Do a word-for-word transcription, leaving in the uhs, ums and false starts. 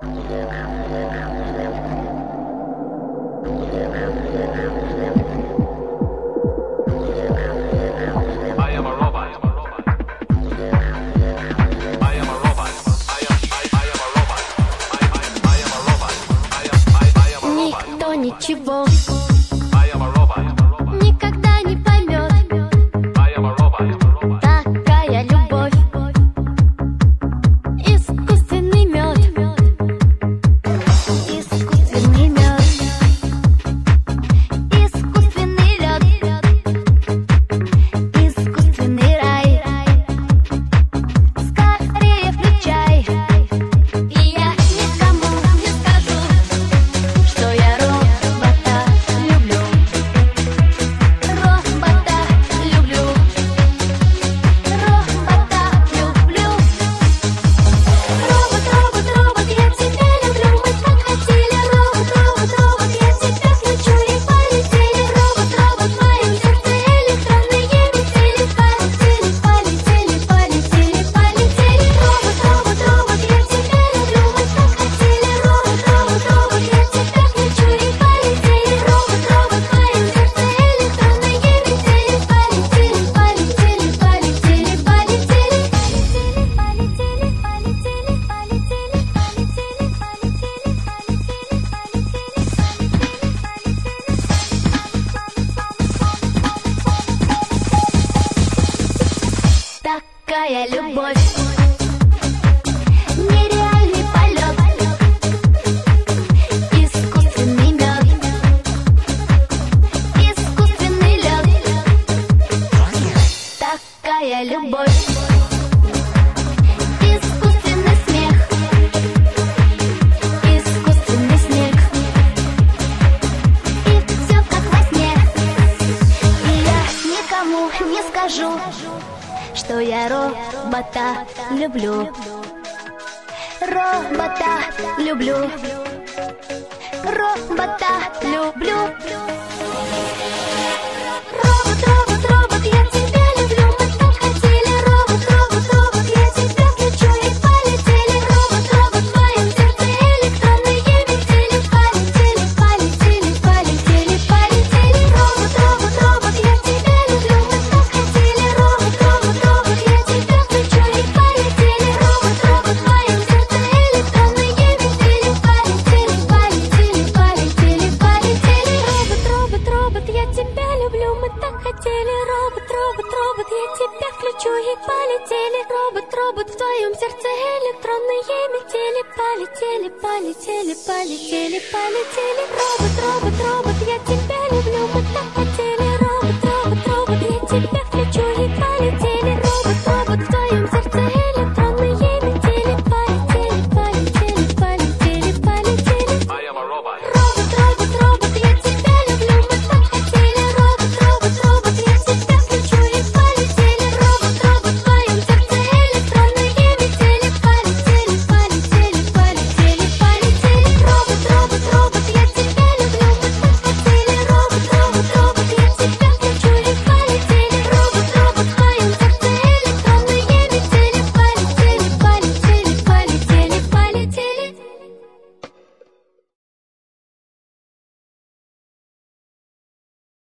Ничего никогда не поймет такая любовь. Искусственный мед, искусственный мед, искусственный лед, искусственный рай. Скорее включай, и я никому не скажу, что я робота люблю. Робота люблю. Робота люблю. Робот, робот, робот, я тебя люблю. Мы так хотели. Робот, робот, робот, я тебя включу и полетели. Робот, робот, в моем сердце электронные метели. Полетели, полетели, полетели, полетели. Робот, робот, робот, я тебя люблю. Мы так хотели. Робот, робот, робот, я тебя включу и полетели. Робот, робот, в моем сердце электронные метели. Полетели, полетели, полетели, полетели. Полетели, полетели, полетели, полетели, полетели. Такая любовь, нереальный полет, искусственный мед, искусственный лед. Такая любовь, искусственный смех, искусственный снег. И все как во сне. И я никому не скажу, что я робота люблю. Робота люблю. Робота люблю. Робот, робот, робот, я тебя люблю. Мы так хотели. Робот, робот, робот, я тебя включу и полетели. Робот, робот, в моем сердце электронные метели. Полетели, полетели, полетели, полетели. Робот, робот, робот, я тебя люблю. Мы так хотели. Робот, робот, робот, я тебя включу и полетели. Робот, робот, в моем сердце электронные метели. Полетели, полетели, полетели, полетели. Робот, робот, робот, я тебя люблю. Мы так хотели. Робот, робот, робот, я тебя включу и полетели. Робот, робот, в твоем сердце электронные метели. Полетели, полетели, полетели, полетели. Робот, робот, робот, я тебя люблю. Мы так хотели.